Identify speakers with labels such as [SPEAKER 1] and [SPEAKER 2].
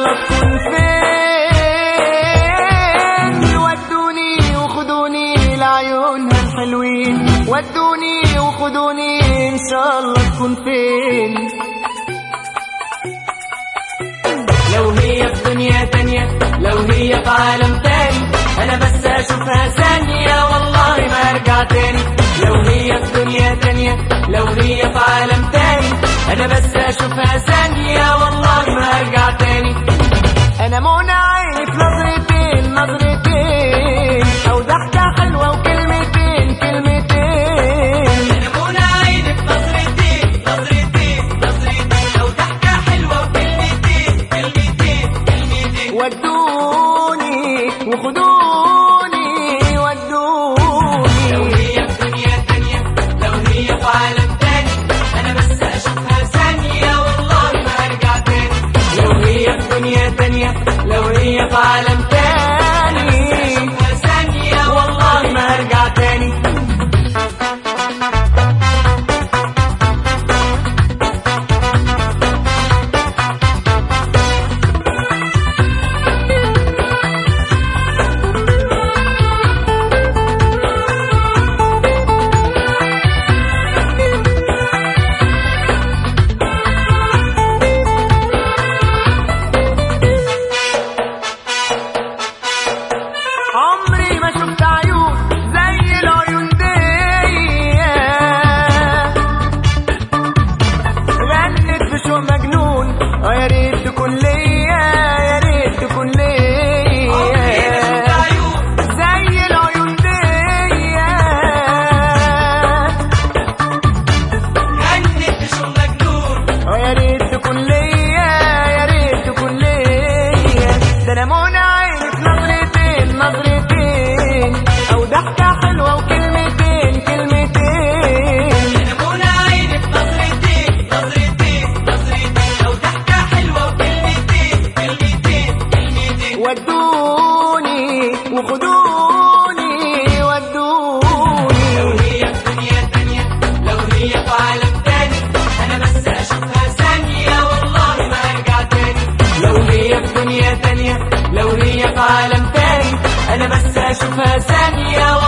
[SPEAKER 1] الله تكون فين. ودوني وخدوني لعيونها الحلوين، ودوني وخدوني ان شاء الله تكون فين.
[SPEAKER 2] لو هي في دنيا تانية، لو هي في عالم تاني، انا بس اشوفها ثانية والله ما ارجع تاني. لو هي في دنيا تانية، لو هي في عالم تاني، انا بس اشوفها ثانية والله ما ارجع تاني.
[SPEAKER 1] انا منى عيني في نظرتين نظرتين، او ضحكة حلوة وكلمتين كلمتين.
[SPEAKER 2] انا منى عيني في نظرتين نظرتين نظرتين، او ضحكة حلوة وكلمتين كلمتين كلمتين.
[SPEAKER 1] ودوني وخدوني ودوني.
[SPEAKER 2] لو هي في دنيا تانية، لو هي في عالم تاني، انا بس اشوفها ثانية والله ما ارجع تاني. لو هي في دنيا تانية، لو هي في عالم تاني، اشوفها ثانية والله ما ارجع تاني.
[SPEAKER 1] عمري ما شفت عيون زي العيون دي، غنت بشوق مجنون يا ريت تكون ليا، يا ريت تكون ليا. زي العيون دي
[SPEAKER 2] غنت بشوق مجنون
[SPEAKER 1] يا ريت تكون ليا، يا ريت تكون ليا. ده انا منى عيني في نظرتين نظرتين، او ضحكة حلوة وكلمتين كلمتين.
[SPEAKER 2] انا منى عيني في نظرتين نظرتين نظرتين، او ضحكة حلوة وكلمتين كلمتين كلمتين.
[SPEAKER 1] ودوني وخدوني ودوني.
[SPEAKER 2] لو هي في دنيا تانية، لو هي في عالم تاني، انا بس اشوفها ثانية والله ما ارجع تاني. لو هي في دنيا تانية، لو هي في عالم تاني، انا بس اشوفها ثانية